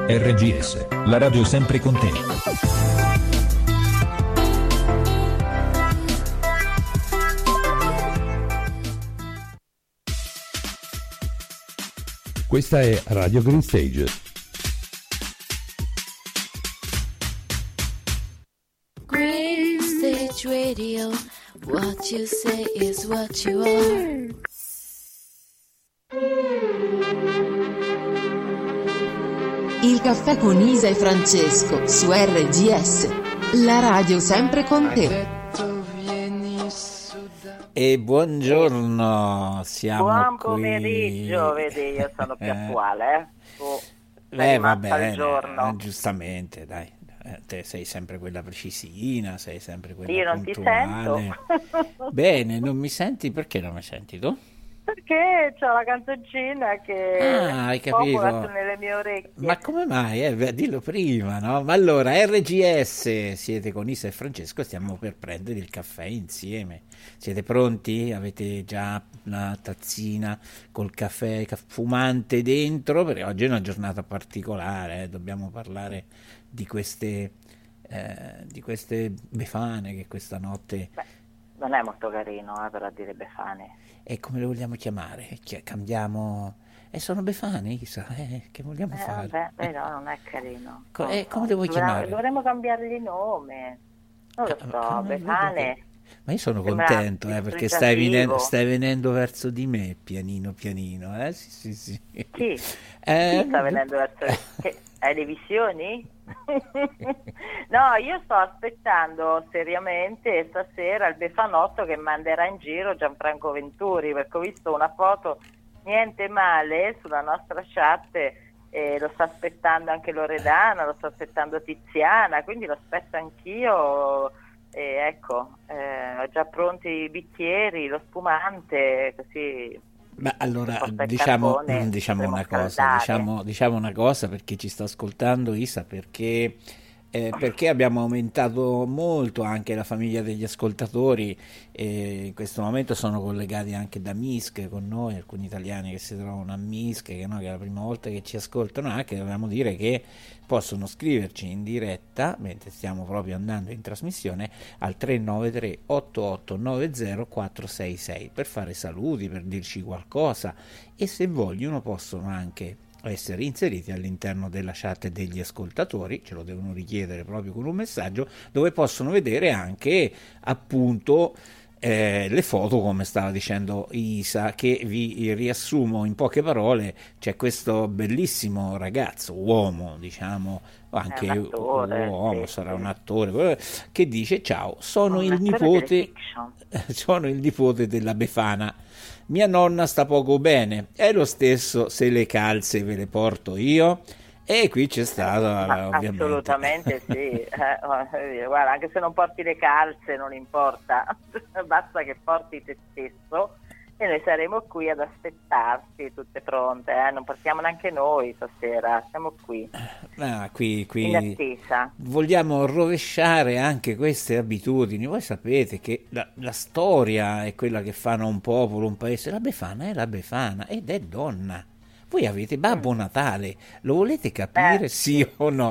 RGS, la radio sempre con te. Questa è Radio Green Stage. Green Stage Radio, what you say is what you are. Il caffè con Isa e Francesco su RGS, la radio sempre con te. E buongiorno, siamo Buon qui. pomeriggio, vedi, io sono più attuale, Tu sei rimasta al giorno. Giustamente, dai. Te sei sempre quella precisina, sei sempre quella Io non ti puntuale. sento. Bene, non mi senti? Perché non mi senti tu? Perché c'ho la canzoncina che Hai capito. popola nelle mie orecchie. Ma come mai? Beh, dillo prima, no? Ma allora, RGS, siete con Isa e Francesco, stiamo per prendere il caffè insieme. Siete pronti? Avete già una tazzina col caffè fumante dentro? Perché oggi è una giornata particolare, dobbiamo parlare di queste befane che questa notte... Beh, non è molto carino, però dire befane. E come le vogliamo chiamare? Cambiamo... sono befane, Isa, che vogliamo fare? Vabbè, no, non è carino. Come le vuoi chiamare? Dovremmo cambiargli nome. Non lo so, befane. Ma io sono Sembra contento, perché stai dispregiativo. venendo verso di me, pianino pianino, Sì. Chi sta venendo verso che hai le visioni? No, io sto aspettando seriamente stasera il befanotto che manderà in giro Gianfranco Venturi, perché ho visto una foto niente male sulla nostra chat, lo sta aspettando anche Loredana, lo sta aspettando Tiziana, quindi lo aspetto anch'io. Ecco, ho già pronti i bicchieri, lo spumante, così. Ma allora Diciamo diciamo una cosa perché ci sta ascoltando Isa, perché abbiamo aumentato molto anche la famiglia degli ascoltatori, in questo momento sono collegati anche da Minsk con noi, alcuni italiani che si trovano a Minsk, che è la prima volta che ci ascoltano, anche dobbiamo dire che possono scriverci in diretta mentre stiamo proprio andando in trasmissione al 393 8890 466 per fare saluti, per dirci qualcosa, e se vogliono possono anche essere inseriti all'interno della chat degli ascoltatori, ce lo devono richiedere proprio con un messaggio dove possono vedere anche appunto le foto, come stava dicendo Isa, che vi riassumo in poche parole. C'è questo bellissimo ragazzo, uomo, diciamo, anche un attore, uomo, sì, sarà sì. un attore, che dice: ciao, sono Un il attore nipote delle fiction. sono il nipote della Befana. Mia nonna sta poco bene, è lo stesso se le calze ve le porto io? E qui c'è stato ovviamente. Assolutamente sì. Guarda, anche se non porti le calze non importa, basta che porti te stesso e noi saremo qui ad aspettarti tutte pronte, non partiamo neanche noi stasera, siamo qui. Qui In attesa. vogliamo rovesciare anche queste abitudini. Voi sapete che la storia è quella che fa un popolo, un paese. La Befana è la Befana ed è donna. Voi avete Babbo Natale, lo volete capire, sì o no?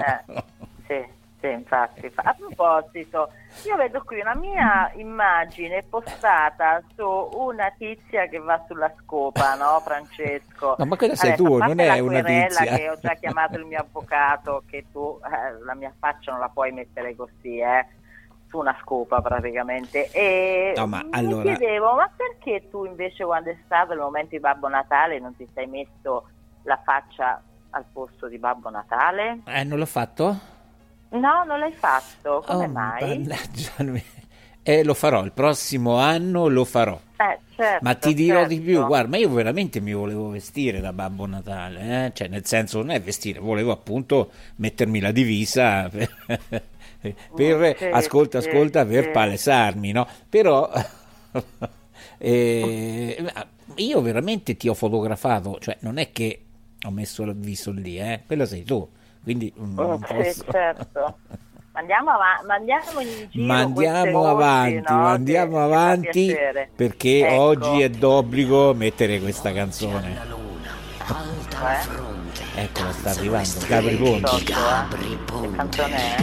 Sì, infatti. A proposito, io vedo qui una mia immagine postata su una tizia che va sulla scopa, no, Francesco? No, ma quella sei Adesso, tu, a parte non è la una querela tizia. che ho già chiamato il mio avvocato, che tu la mia faccia non la puoi mettere così, su una scopa praticamente. E No, ma mi allora- chiedevo, ma perché tu invece quando è stato il momento di Babbo Natale non ti sei messo la faccia al posto di Babbo Natale? Non l'ho fatto? No, non l'hai fatto, come mai? Mannaggia, lo farò, il prossimo anno lo farò. Certo, Ma ti dirò certo. di più, guarda, ma io veramente mi volevo vestire da Babbo Natale, cioè nel senso non è vestire, volevo appunto mettermi la divisa per Sì, ascolta, sì, per sì. palesarmi, no? Però io veramente ti ho fotografato, cioè non è che ho messo il viso lì, quello sei tu, quindi non Sì, posso... certo. Mandiamo in giro Mandiamo queste avanti, voci, no? mandiamo Che fa avanti, piacere. perché Ecco. oggi è d'obbligo mettere questa canzone. La luna, alta al fronte, Eccola, sta arrivando, Gabri Ponte. Che canzone è?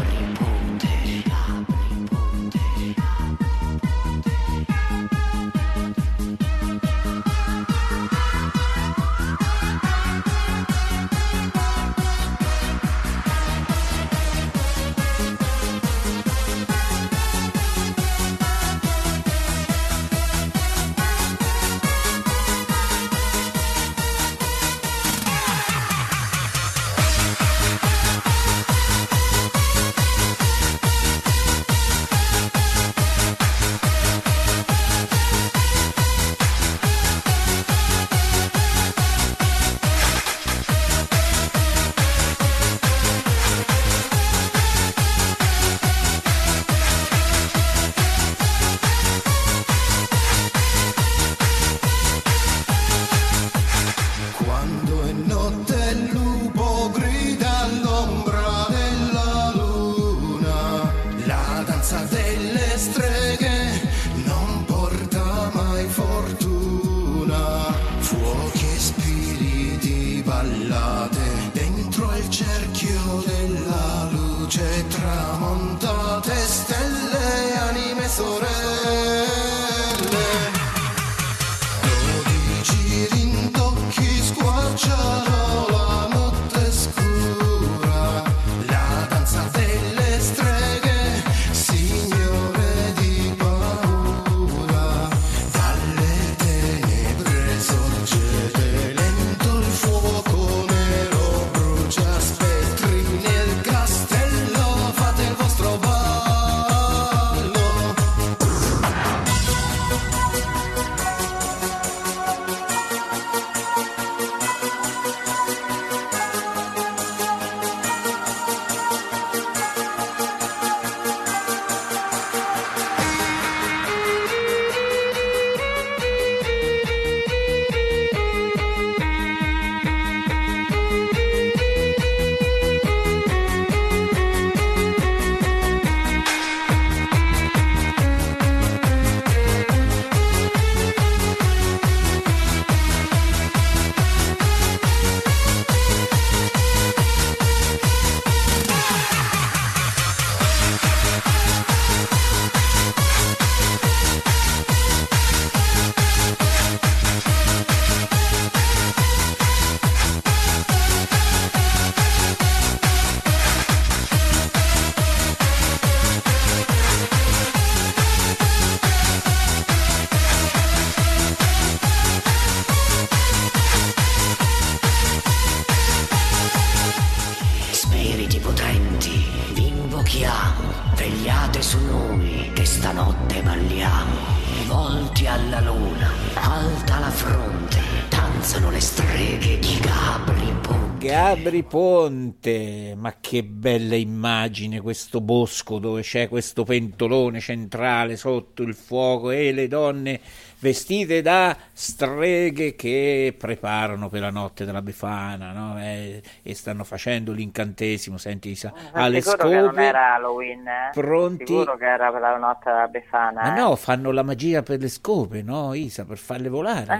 Gabri Ponte, ma che bella immagine, questo bosco dove c'è questo pentolone centrale sotto il fuoco e le donne vestite da streghe che preparano per la notte della Befana, no? E stanno facendo l'incantesimo, senti, alle sicuro scope, che non era Halloween, pronti, sicuro che era per la notte della Befana. Ma no, fanno la magia per le scope, no, Isa, per farle volare.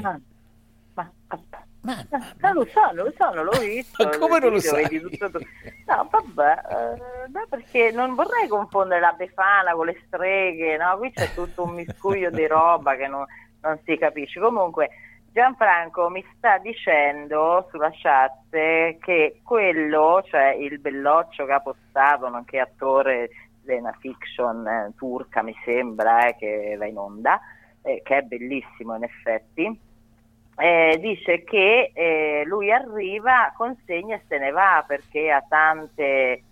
Non lo so, non l'ho visto. Ma come non lo sai? No, vabbè, no, perché non vorrei confondere la Befana con le streghe, no? Qui c'è tutto un miscuglio di roba che non si capisce. Comunque, Gianfranco mi sta dicendo sulla chat che quello, cioè il belloccio che ha postato, nonché attore di una fiction turca, mi sembra, che va in onda, che è bellissimo in effetti. Dice che lui arriva, consegna e se ne va perché ha tante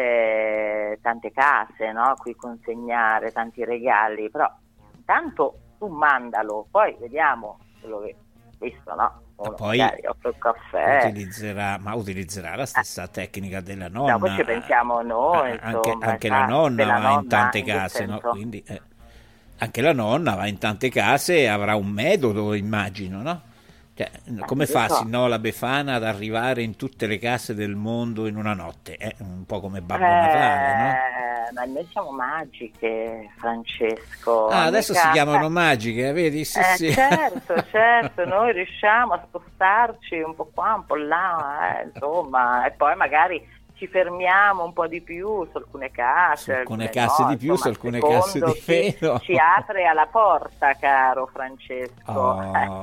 case, no? A cui consegnare, tanti regali, però intanto tu mandalo, poi vediamo quello che visto, no? Poi il caffè. utilizzerà la stessa tecnica della nonna. No, poi ci pensiamo noi, anche la nonna va in tante case, no? Quindi anche la nonna va in tante case e avrà un metodo, immagino, no? Cioè, come fa la Befana ad arrivare in tutte le case del mondo in una notte? Un po' come Babbo Natale, no? ma noi siamo magiche, Francesco. Adesso si chiamano magiche, vedi? Sì. Certo, noi riusciamo a spostarci un po' qua, un po' là, insomma, e poi magari ci fermiamo un po' di più su alcune case. Su alcune casse di più, su alcune casse di meno. Ci apre alla porta, caro Francesco.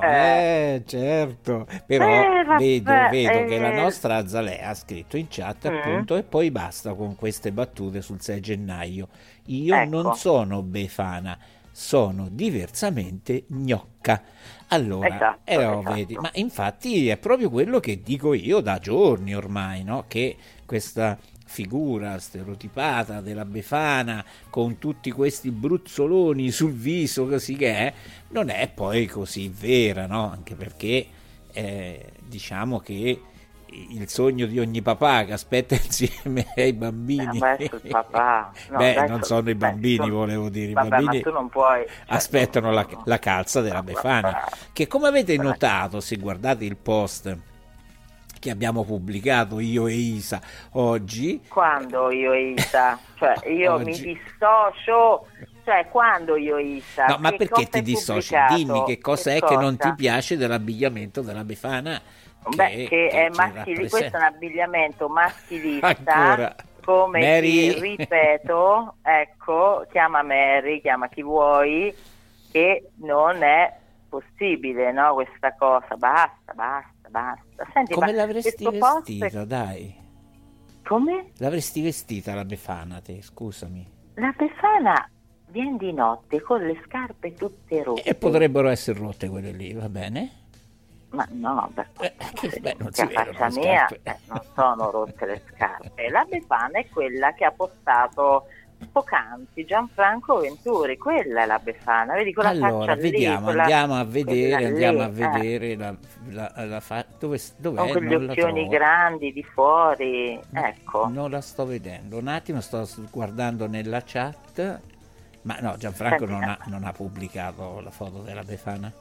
Certo, però vedo che la nostra Azalea ha scritto in chat appunto e poi basta con queste battute sul 6 gennaio. Io non sono Befana, sono diversamente gnocca. Allora, esatto. vedi, ma infatti è proprio quello che dico io da giorni ormai, no? Che questa figura stereotipata della Befana con tutti questi bruzzoloni sul viso così che è, non è poi così vera, no? Anche perché diciamo che il sogno di ogni papà che aspetta insieme ai bambini papà. Non sono i bambini, volevo dire, i bambini ma tu non puoi, aspettano la calza della Befana, che come avete notato se guardate il post che abbiamo pubblicato io e Isa oggi. Quando io e Isa? Cioè io oggi. Mi dissocio, cioè quando io e Isa? No, ma perché ti dissoci? Dimmi che cosa è che non ti piace dell'abbigliamento della Befana? Che è questo è un abbigliamento maschilista. Ancora. Come Mary. ti ripeto, ecco, chiama Mary, chiama chi vuoi, che non è possibile, no, questa cosa, basta. Senti, come l'avresti vestita, dai? Come? L'avresti vestita la Befana, te, scusami. La Befana viene di notte con le scarpe tutte rotte. E potrebbero essere rotte quelle lì, va bene? Ma no, non si vedono faccia le mia, scarpe. non sono rotte le scarpe. La Befana è quella che ha postato poc'anzi Gianfranco Venturi, quella è la Befana, vedi quella allora faccia vediamo, lì, andiamo a vedere la dove con quegli occhioni grandi di fuori, ecco. Non la sto vedendo, un attimo, sto guardando nella chat, ma no, Gianfranco non ha pubblicato la foto della Befana.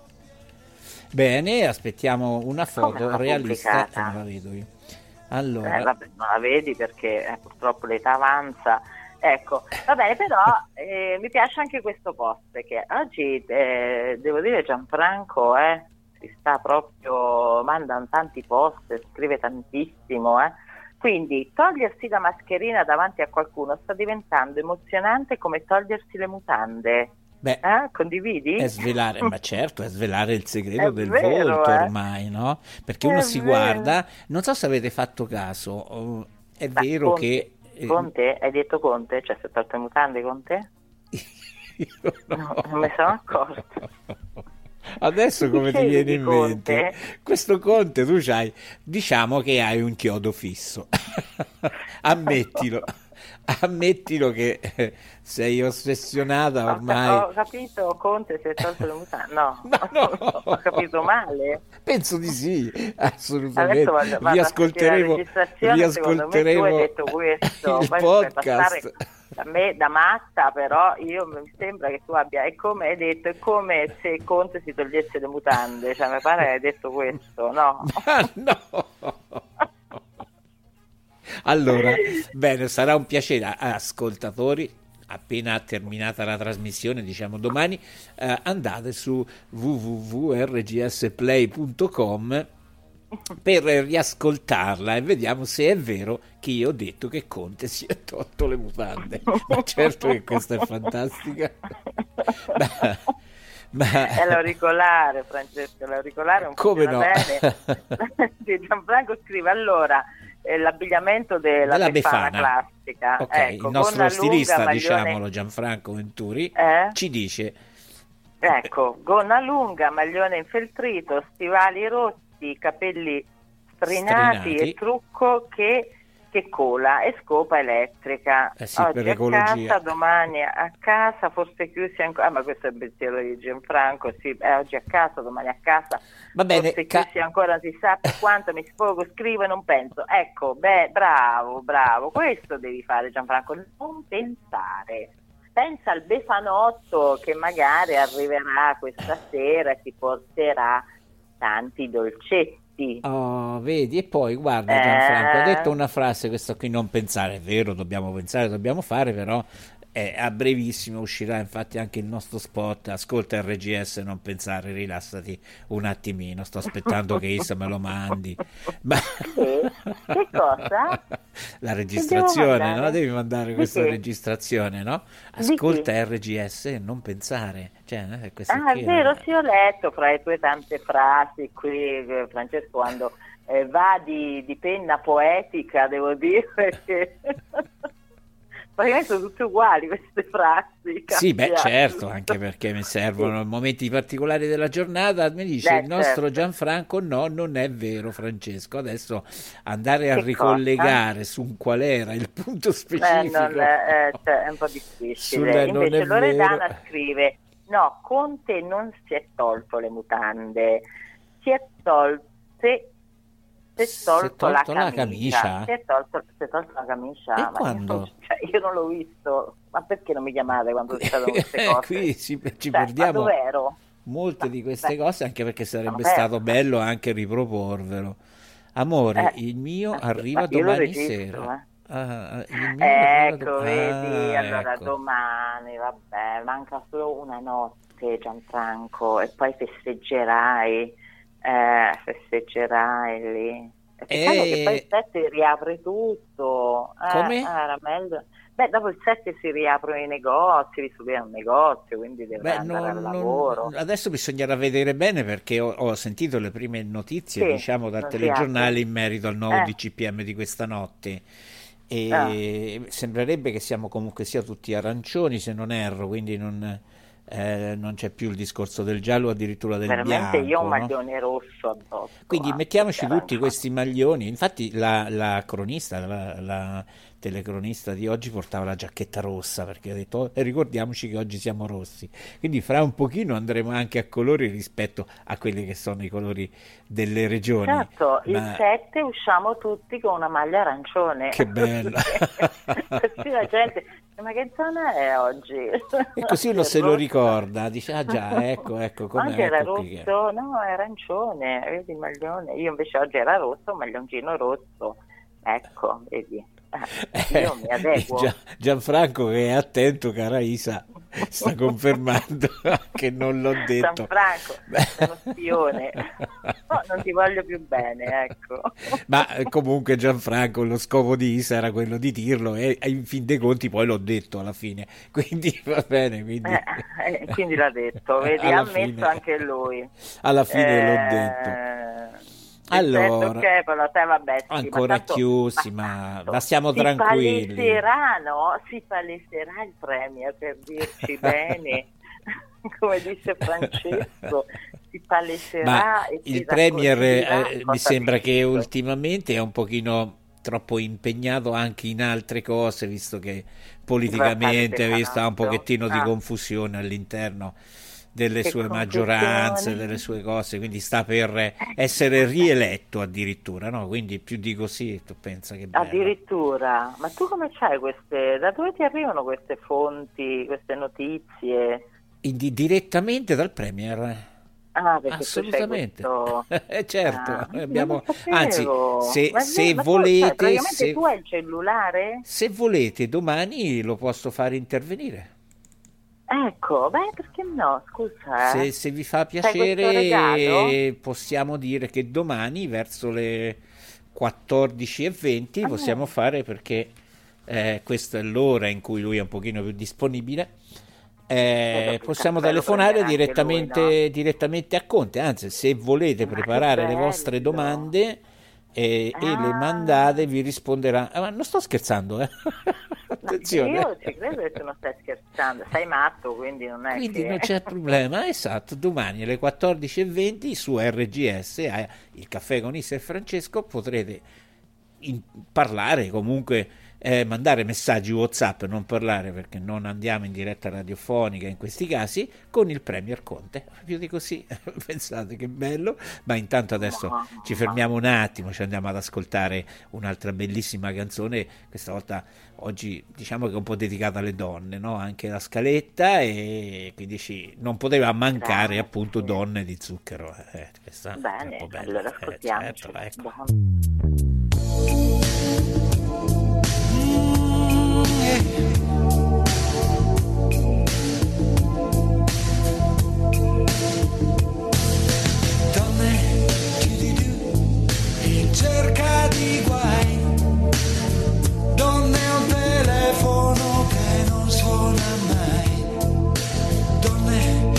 Bene, aspettiamo una foto realista, non la vedo io. Allora, non la vedi perché purtroppo l'età avanza. Ecco, va bene, però mi piace anche questo post, perché oggi devo dire Gianfranco si sta proprio, manda tanti post, scrive tantissimo, quindi togliersi la mascherina davanti a qualcuno sta diventando emozionante come togliersi le mutande. Condividi? È svelare, ma certo, è svelare il segreto del volto ormai, no? Perché uno si guarda, non so se avete fatto caso, è vero che Conte? Hai detto Conte? Cioè, si è tolto le mutande Conte? No, non me sono accorto. Adesso come ti viene in mente? Questo Conte tu c'hai, diciamo che hai un chiodo fisso. Ammettilo che sei ossessionata ormai. Ho capito, Conte si è tolto le mutande. No. Ho capito male. Penso di sì, assolutamente. Adesso Riascolteremo tu hai detto questo, il podcast. A me da matta, però mi sembra che tu abbia, è come hai detto, è come se Conte si togliesse le mutande, cioè mi pare che hai detto questo, no? No. Allora, bene, sarà un piacere, ascoltatori, appena terminata la trasmissione, diciamo domani, andate su www.rgsplay.com per riascoltarla e vediamo se è vero che io ho detto che Conte si è tolto le mutande. Ma certo che questa è fantastica. Ma è l'auricolare, Francesco, l'auricolare non come funziona bene. Gianfranco scrive allora l'abbigliamento della Befana classica, okay, ecco, il nostro stilista, maglione, diciamolo, Gianfranco Venturi, ci dice gonna lunga, maglione infeltrito, stivali rossi, capelli strinati e trucco che cola e scopa elettrica. Oggi a casa, domani a casa, forse chiusi ancora. Ma questo è il pensiero di Gianfranco. Sì, oggi a casa, domani a casa. Va bene, forse chiusi ancora, non si sa per quanto, mi sfogo, scrivo e non penso. Ecco, bravo. Questo devi fare, Gianfranco, non pensare. Pensa al Befanotto che magari arriverà questa sera e ti porterà tanti dolcetti. Sì. Oh, vedi, e poi guarda Gianfranco, ha detto una frase, questa qui, non pensare, è vero, dobbiamo pensare, dobbiamo fare, però a brevissimo uscirà infatti anche il nostro spot, ascolta RGS, non pensare, rilassati un attimino, sto aspettando che Isa me lo mandi. Che cosa? La registrazione, no? Devi mandare questa registrazione, no? Ascolta RGS e non pensare. Cioè, è vero, sì, ho letto fra le tue tante frasi qui, Francesco, quando va di penna poetica, devo dire che praticamente sono tutte uguali queste frasi. Sì, beh, certo, anche perché mi servono momenti particolari della giornata. Mi dice il nostro Gianfranco, no, non è vero Francesco, adesso andare a ricollegare su qual era il punto specifico è un po' difficile. Invece Loredana scrive: no, Conte non si è tolto le mutande, si è tolto la camicia. Si è tolto la camicia. E quando? Io non l'ho visto. Ma perché non mi chiamate quando succedono queste cose? Qui ci perdiamo molte di queste cose, anche perché sarebbe stato bello anche riproporvelo. Amore, il mio arriva domani sera. Ecco, vedi, allora domani, vabbè, manca solo una notte, Gianfranco, e poi festeggerai lì. Peccato che poi il 7 riapre tutto. Come? Era meglio. Beh, dopo il 7 si riaprono i negozi, visto che è un negozio, quindi deve andare al lavoro. Adesso bisognerà vedere bene, perché ho sentito le prime notizie, diciamo, dal telegiornale in merito al nuovo DCPM di questa notte. E sembrerebbe che siamo comunque sia tutti arancioni, se non erro, quindi non c'è più il discorso del giallo, addirittura del bianco. Io ho un maglione rosso addosso. Quindi mettiamoci tutti questi maglioni. Infatti la cronista, la telecronista di oggi portava la giacchetta rossa, perché ha detto ricordiamoci che oggi siamo rossi. Quindi fra un pochino andremo anche a colori rispetto a quelli che sono i colori delle regioni. Certo, il 7 usciamo tutti con una maglia arancione. Che bello! Così la gente, ma che zona è oggi? E così uno se lo ricorda, dice ecco come anche era rosso, no, è arancione, vedi il maglione. Io invece oggi era rosso, un maglioncino rosso, ecco, vedi. Io mi adeguo. Gianfranco, che è attento, cara Isa, sta confermando che non l'ho detto. Gianfranco, sei uno spione. No, non ti voglio più bene, ecco. Ma comunque Gianfranco, lo scopo di Isa era quello di dirlo, e in fin dei conti poi l'ho detto alla fine, quindi va bene, quindi l'ha detto, vedi, ha ammesso anche lui alla fine l'ho detto. Allora, ancora chiusi, ma stiamo tranquilli. Si paleserà il Premier, per dirci bene, come dice Francesco, si paleserà. Ma il Premier mi sembra che ultimamente è un pochino troppo impegnato anche in altre cose, visto che politicamente sta un pochettino di confusione all'interno delle sue maggioranze, delle sue cose, quindi sta per essere rieletto addirittura, no? Quindi più di così, tu pensa che bello. Addirittura? Ma tu come c'hai da dove ti arrivano queste fonti, queste notizie? Direttamente dal Premier. Assolutamente. Certo, abbiamo, anzi, se volete, tu hai il cellulare? Se volete domani lo posso fare intervenire. Ecco, perché no, scusa. Se vi fa piacere, possiamo dire che domani verso le 14:20 possiamo fare, perché questa è l'ora in cui lui è un pochino più disponibile. Possiamo telefonare direttamente a Conte. Anzi, se volete preparare le vostre domande e le mandate, vi risponderà. Ma non sto scherzando, attenzione. Io ci credo che tu non stai scherzando, sei matto, quindi non è non c'è problema. Esatto, domani alle 14:20 su RGS, il caffè con Isa e Francesco, potrete parlare, comunque mandare messaggi WhatsApp, non parlare perché non andiamo in diretta radiofonica in questi casi, con il Premier Conte. Più di così, pensate che bello. Ma intanto adesso ci fermiamo un attimo, ci andiamo ad ascoltare un'altra bellissima canzone, questa volta oggi diciamo che è un po' dedicata alle donne, no? Anche la scaletta, e quindi non poteva mancare appunto Donne di Zucchero. Questa bene, è un po' bella. allora ascoltiamoci. Certo, ecco. Donne in cerca di guai, donne a un telefono che non suona mai, donne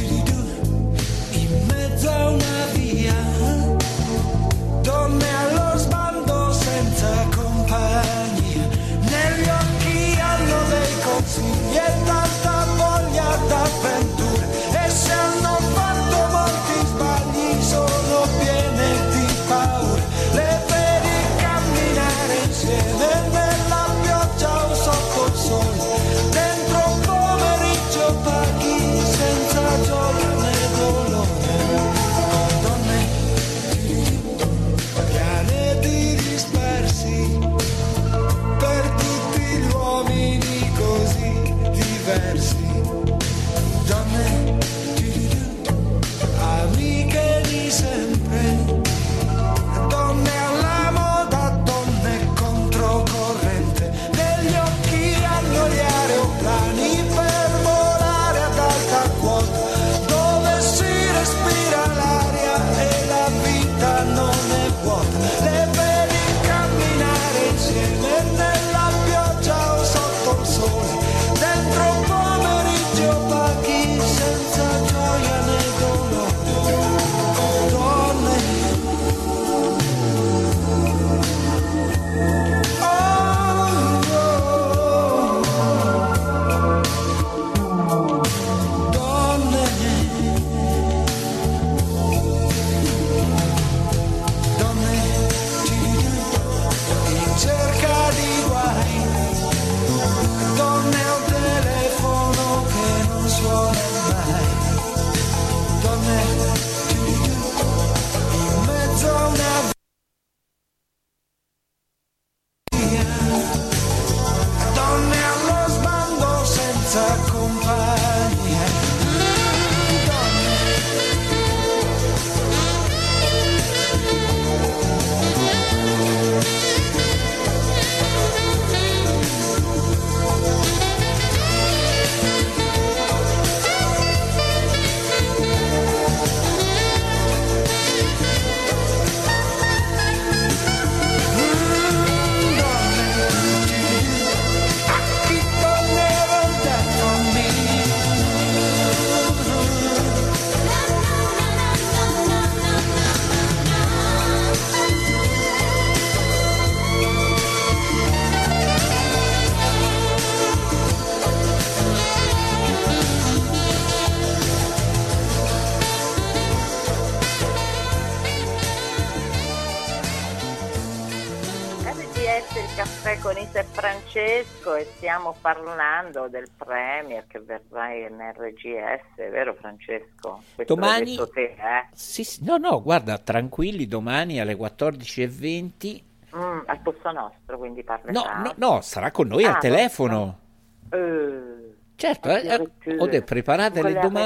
in mezzo a una via, donne allo sbando senza compagnia, negli occhi hanno dei consigli e tanta voglia d'avventure, e se hanno fatto molti sbagli sono piene di paura, le vedi camminare insieme nella pioggia o sotto il sole, dentro un pomeriggio paghi senza gioia né dolore, donne pianeti dispersi per tutti gli uomini così diversi, donne amiche di sempre, donne alla moda, donne controcorrente, negli occhi hanno gli aeroplani per volare ad alta quota, dove si respira l'aria e la vita non è vuota, le vedi camminare insieme nella pioggia o sotto il sole, dentro un pomeriggio paghi senza gioia né dolore, donne in cerca di guai, donne a un telefono che non suona mai, donne in mezzo a una via, donne allo sbando senza compagnia, donne RGS, il caffè con Isa e Francesco, e stiamo parlando del Premier che verrà in RGS, vero Francesco? Questo Domani, l'hai detto te, eh? sì, no, guarda, tranquilli, domani alle 14:20. Al posto nostro, quindi parlerà. No, sarà con noi al telefono. Certo, preparate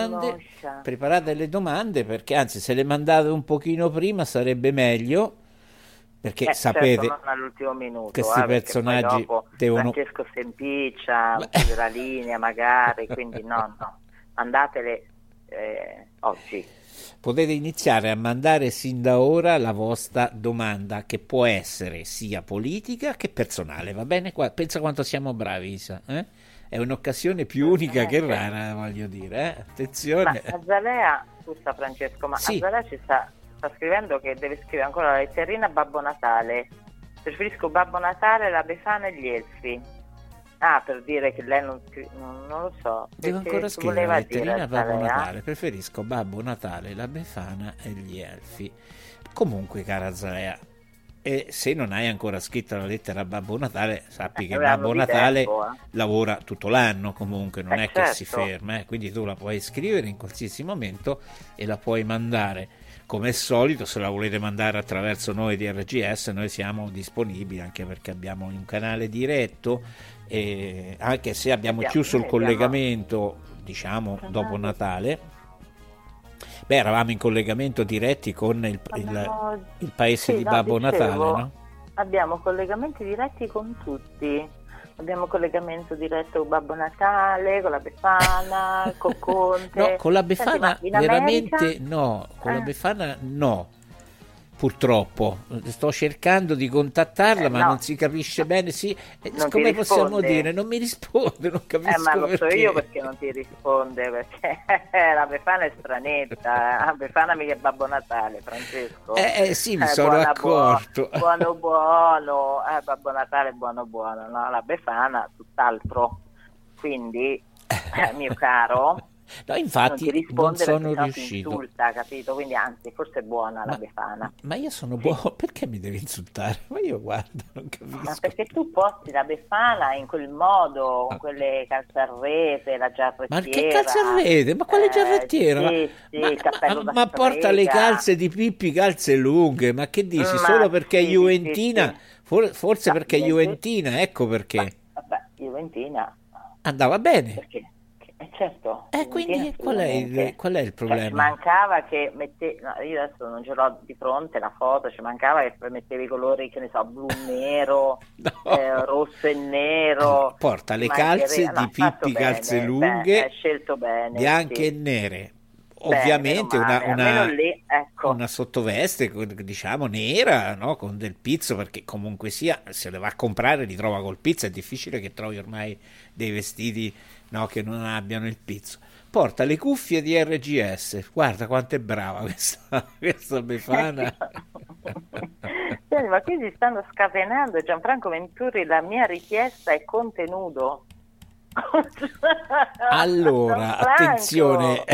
le domande, perché anzi se le mandate un pochino prima sarebbe meglio, perché sapete, certo, non all'ultimo minuto, che questi personaggi devono... Francesco si impiccia, uccide la linea magari, quindi no, mandatele oggi. Potete iniziare a mandare sin da ora la vostra domanda, che può essere sia politica che personale, va bene? Pensa quanto siamo bravi, Isa, eh? È un'occasione più unica che rara, voglio dire, attenzione. Ma Azalea, scusa Francesco, ma sì. Azalea ci sta scrivendo che deve scrivere ancora la letterina Babbo Natale. Preferisco Babbo Natale, la Befana e gli Elfi. Per dire che lei non lo so. Devo ancora scrivere la letterina Babbo Natale. Preferisco Babbo Natale, la Befana e gli Elfi. Comunque, cara Azalea, E se non hai ancora scritto la lettera a Babbo Natale, sappi che un anno Babbo di Natale tempo, lavora tutto l'anno comunque, non è che certo. si ferma, quindi tu la puoi scrivere in qualsiasi momento e la puoi mandare. Come al solito, se la volete mandare attraverso noi di RGS, noi siamo disponibili, anche perché abbiamo un canale diretto, e anche se abbiamo chiuso il collegamento, diciamo, dopo Natale. Beh, eravamo in collegamento diretti con il paese di Babbo Natale, no? Abbiamo collegamenti diretti con tutti. Abbiamo collegamento diretto con Babbo Natale, con la Befana, con Conte. No, con la Befana Senti, ma in veramente America? no, con la Befana no. Purtroppo sto cercando di contattarla, ma no. non si capisce bene. Sì, Non come ti possiamo risponde. dire? Non mi risponde, non capisco Ma lo so perché. io perché non ti risponde, perché la Befana è stranetta, la Befana mica è Babbo Natale, Francesco. Sì, mi sono accorto. Buono, Babbo Natale buono, no? La Befana tutt'altro. Quindi, mio caro, No, infatti non ti non risponde sono perché sennò ti riuscito. insulta, capito? Quindi anzi, forse è buona la Befana. Ma io sono buono, perché mi devi insultare? Ma io guarda, non capisco. Ma perché tu posti la Befana in quel modo, con quelle calze a rete, la giarrettiera. Ma che calze a rete? Ma quale giarrettiera? Sì, il cappello da ma porta le strega. calze di Pippi, calze lunghe, ma che dici? Ma Solo perché è sì, Juventina? sì. Forse No, perché è invece- Juventina, ecco perché. Vabbè, Juventina, Andava bene. perché? Certo. Quindi Juventina qual è assolutamente. il Cioè, ci problema? mancava che no, io adesso non ce l'ho di fronte la foto, ci mancava che mettevi i colori, che ne so, blu, nero, No. rosso e nero. Porta le Ci calze mancherebbe- di no, fatto Pippi, calze bene, lunghe, hai scelto bene, bianche sì. e nere. Bene, Ovviamente meno male, almeno lì, ecco. una sottoveste, diciamo, nera, no? Con del pizzo, perché comunque sia, se le va a comprare li trova col pizzo, è difficile che trovi ormai dei vestiti, no, che non abbiano il pizzo. Porta le cuffie di RGS, guarda quanto è brava questa Befana. Senti, ma qui si stanno scatenando, Gianfranco Venturi, la mia richiesta è contenuto. Allora, Gianfranco! attenzione.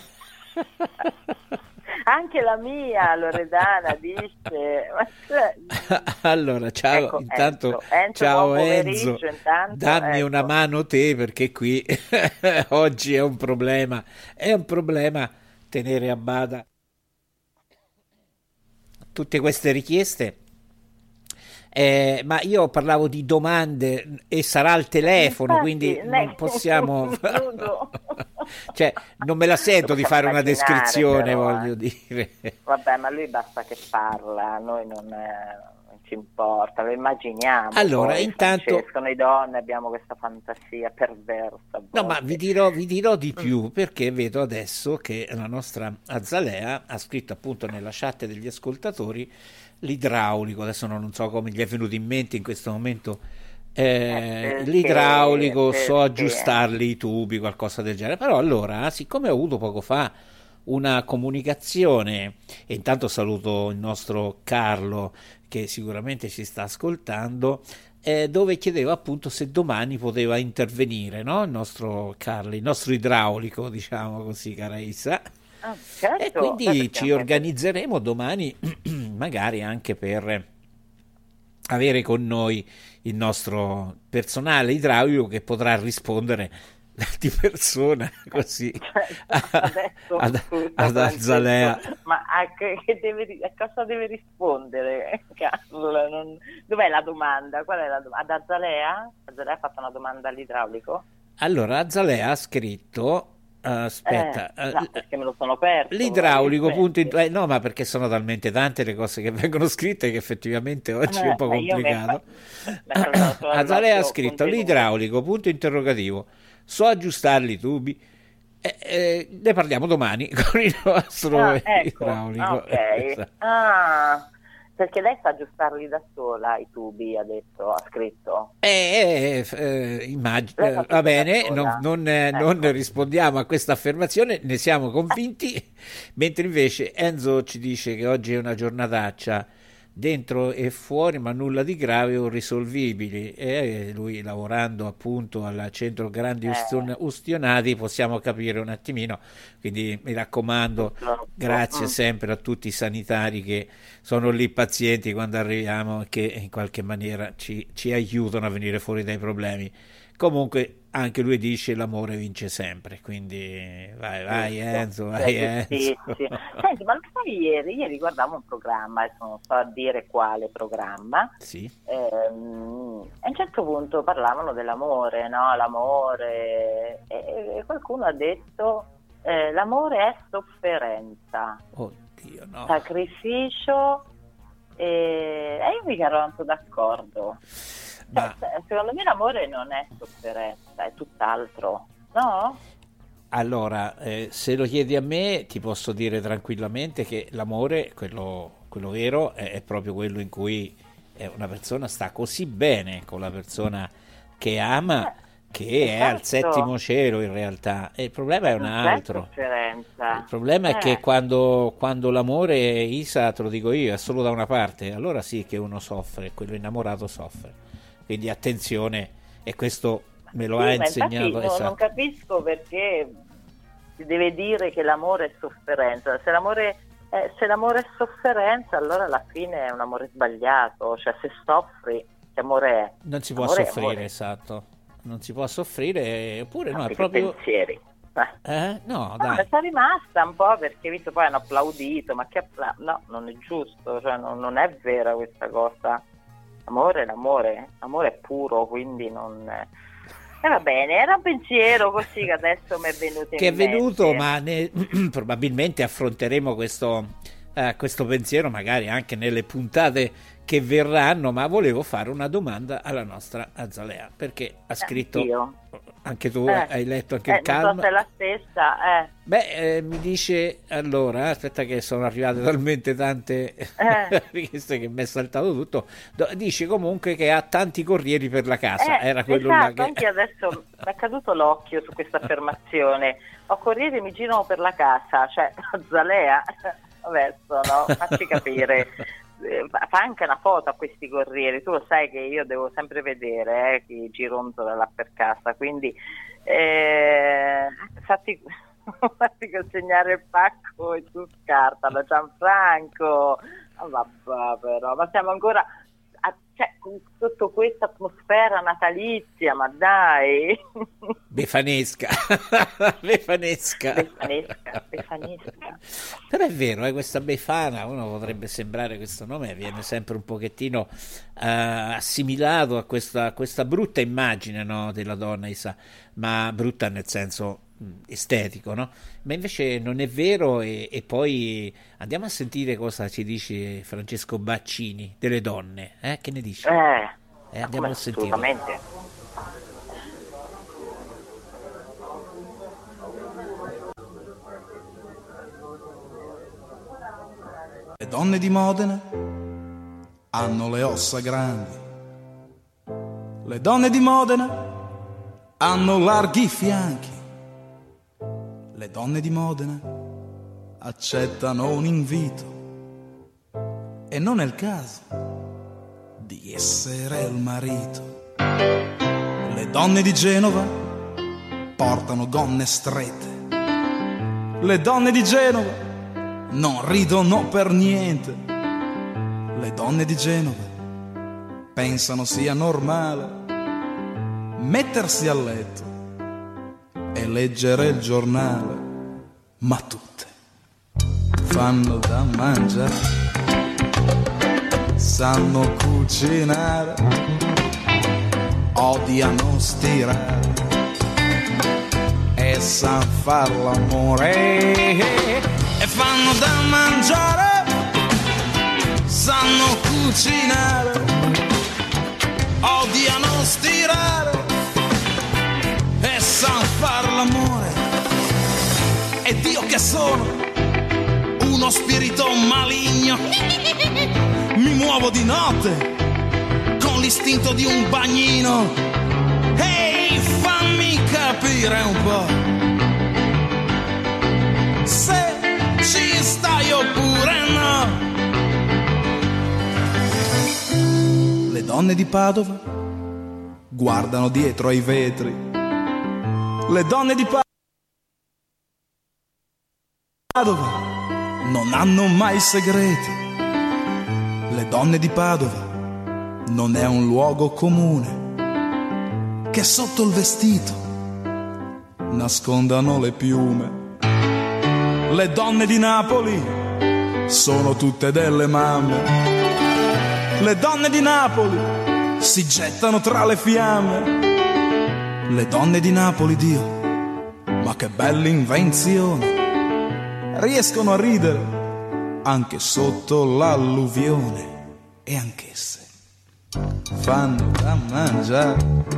Anche la mia Loredana dice. Ma cioè- Allora, ciao, Ecco, intanto, Enzo, ciao buon Enzo, pomeriggio, intanto, dammi ecco. una mano te, perché qui oggi è un problema tenere a bada tutte queste richieste. Ma io parlavo di domande e sarà al telefono, Infatti, quindi lei- non possiamo, Nudo. cioè non me la sento di fare una Immaginare, descrizione, però, voglio dire. Vabbè, ma lui basta che parla, a noi non ci importa, lo immaginiamo. Allora, poi, intanto- Francesco, noi donne abbiamo questa fantasia perversa. a No, ma volte. vi dirò di più, perché vedo adesso che la nostra Azzalea ha scritto appunto nella chat degli ascoltatori l'idraulico, adesso non so come gli è venuto in mente in questo momento, l'idraulico, so aggiustarli i tubi, qualcosa del genere. Però allora, siccome ho avuto poco fa una comunicazione, e intanto saluto il nostro Carlo che sicuramente ci sta ascoltando, dove chiedeva appunto se domani poteva intervenire, no? Il nostro Carlo, il nostro idraulico, diciamo così, cara Isa. Certo, E quindi perché ci organizzeremo domani magari anche per avere con noi il nostro personale idraulico che potrà rispondere di persona così Adesso, ad scusa, Azzalea. Francesco, ma a cosa deve rispondere? Carlo? Dov'è la domanda? Qual è la domanda? Ad Azzalea? Azzalea ha fatto una domanda all'idraulico? Allora Azzalea ha scritto aspetta, no, perché me lo sono perso. l'idraulico punto in... no, ma perché sono talmente tante le cose che vengono scritte che effettivamente oggi è un po' ma io complicato. allora, Azzalea ha il scritto contenuto. l'idraulico punto interrogativo, so aggiustarli i tubi, ne parliamo domani con il nostro ecco, idraulico. ok. Esatto. Perché lei sa aggiustarli da sola i tubi, ha detto, ha scritto. Immagino, Lei fa va bene, tutto da non sola. rispondiamo a questa affermazione, ne siamo convinti, mentre invece Enzo ci dice che oggi è una giornataccia dentro e fuori, ma nulla di grave o risolvibili, e lui lavorando appunto al centro grandi ustionati possiamo capire un attimino, quindi mi raccomando, grazie sempre a tutti i sanitari che sono lì pazienti quando arriviamo e che in qualche maniera ci aiutano a venire fuori dai problemi. Comunque anche lui dice l'amore vince sempre, quindi vai Enzo, vai Enzo. Sì. Senti, ma lo sai, ieri guardavo un programma, adesso non so a dire quale programma, sì. A un certo punto parlavano dell'amore, no? L'amore, e qualcuno ha detto l'amore è sofferenza, oddio, no, sacrificio, e io mica ero tanto d'accordo. Ma Secondo me l'amore non è sofferenza, è tutt'altro, no? allora, se lo chiedi a me, ti posso dire tranquillamente che l'amore, quello vero, è proprio quello in cui una persona sta così bene con la persona che ama, che è al settimo cielo in realtà. E il problema è un altro. Il problema è che quando l'amore, Isa, te lo dico io, è solo da una parte, allora sì che uno soffre, quello innamorato soffre. Quindi attenzione, e questo me lo ha insegnato. Esatto. Non capisco perché si deve dire che l'amore è sofferenza. Se l'amore è sofferenza, allora alla fine è un amore sbagliato. Cioè, se soffri, che amore è? Non si può soffrire, esatto. Non si può soffrire, oppure no, è proprio pensieri. No, dai. Sono rimasta un po' perché visto poi hanno applaudito, ma no, non è giusto, cioè non è vera questa cosa. L'amore è puro, quindi non. Va bene, era un pensiero così che adesso mi è venuto in mente. Che è venuto, ma probabilmente affronteremo questo pensiero magari anche nelle puntate che verranno, ma volevo fare una domanda alla nostra Azalea, perché ha scritto anche tu, hai letto anche il Calma. Non so se è la stessa. Mi dice, allora, aspetta che sono arrivate talmente tante richieste che mi è saltato tutto. Dice comunque che ha tanti corrieri per la casa, era quello là che... Anche adesso mi è caduto l'occhio su questa affermazione. Ho corrieri, mi girano per la casa, cioè Azalea, adesso no, facci capire. Fa anche una foto a questi corrieri, tu lo sai che io devo sempre vedere chi gironzola là per casa, quindi fatti consegnare il pacco e tu scartalo, Gianfranco. Vabbè, però, ma siamo ancora con tutta questa atmosfera natalizia, ma dai. Befanesca. Però è vero, questa Befana, uno potrebbe sembrare, questo nome viene sempre un pochettino assimilato a questa brutta immagine, no, della donna, Isa, ma brutta nel senso estetico, no? Ma invece non è vero, e poi andiamo a sentire cosa ci dice Francesco Baccini delle donne, che ne dici? Andiamo a sentire. Assolutamente. Le donne di Modena hanno le ossa grandi, le donne di Modena hanno larghi fianchi, le donne di Modena accettano un invito e non è il caso di essere il marito. Le donne di Genova portano gonne strette, le donne di Genova non ridono per niente, le donne di Genova pensano sia normale mettersi a letto e leggere il giornale, ma tutte fanno da mangiare, sanno cucinare, odiano stirare e san far l'amore, e fanno da mangiare, sanno cucinare, odiano stirare e san far l'amore. Ed io che sono uno spirito maligno, mi muovo di notte con l'istinto di un bagnino. Ehi, fammi capire un po' se ci stai oppure no. donne di Padova guardano dietro ai vetri. Le donne di Padova non hanno mai segreti. Le donne di Padova non è un luogo comune che sotto il vestito nascondano le piume. Le donne di Napoli sono tutte delle mamme. Le donne di Napoli si gettano tra le fiamme. Le donne di Napoli, Dio, ma che bella invenzione. Riescono a ridere anche sotto l'alluvione. E anch'esse fanno da mangiare,